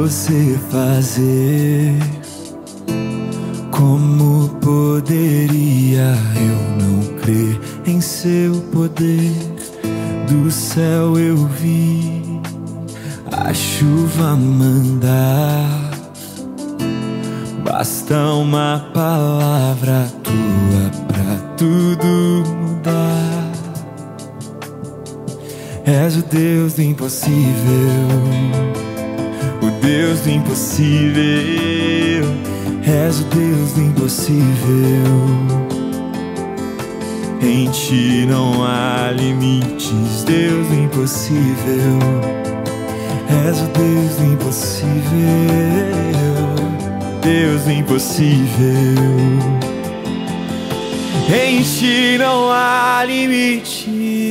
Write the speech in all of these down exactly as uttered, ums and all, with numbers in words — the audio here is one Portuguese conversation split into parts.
você fazer? Como poderia eu não crer em seu poder? Do céu eu vi a chuva mandar, basta uma palavra tua pra tudo mudar. És o Deus do impossível, o Deus do impossível. És o Deus do impossível. Em ti não há limites, Deus do impossível. És o Deus do impossível, Deus do impossível. Em ti não há limites.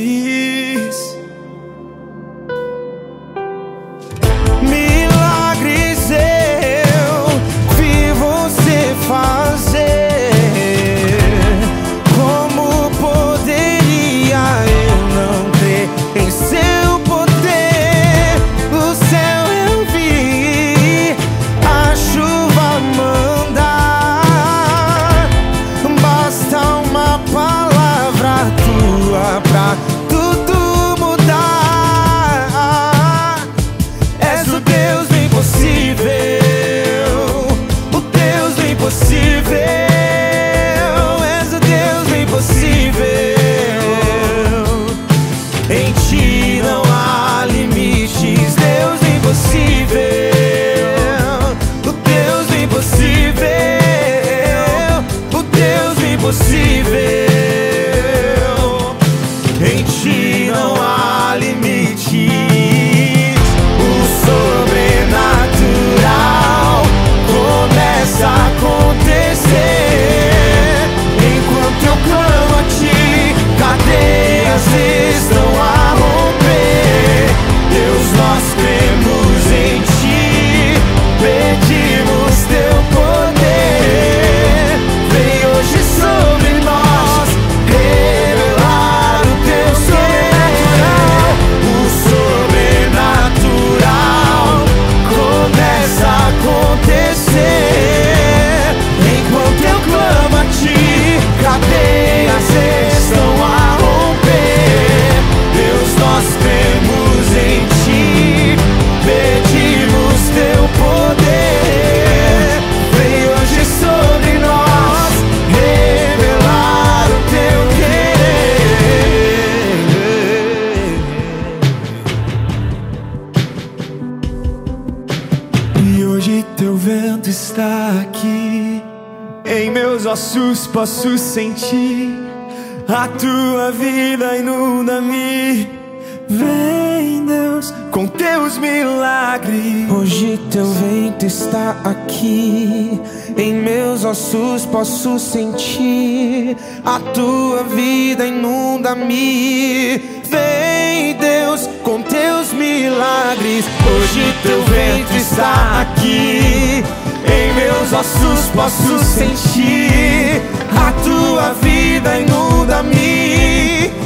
Milagres eu vi você fazer. Como poderia eu não crer em seu poder? Do céu eu vi a chuva mandar, basta uma palavra tua pra tudo mudar. És o Deus do impossível, o Deus do impossível. És o Deus do impossível. Em ti não há limites, Deus do impossível, o Deus do impossível, o Deus do impossível. Em ti não há limites. O sobrenatural começa a acontecer. Enquanto eu clamo a ti, cadeias estão a romper. Deus, nós cremos em ti, pedimos teu poder. Vem hoje sobre nós revelar o teu querer. O sobrenatural começa a acontecer. Enquanto eu clamo a ti, cadeias estão a romper. Deus, nós cremos em ti, pedimos teu poder. Vem hoje sobre nós revelar o teu querer. E hoje teu vento está aqui. Em meus ossos posso sentir a tua vida inunda-me. Vem, Deus, com teus milagres. Hoje teu vento está aqui. Em meus ossos posso sentir a tua vida inunda-me. Vem, Deus, com teus milagres. Hoje teu vento está aqui. Em meus ossos posso sentir a tua vida inunda-me.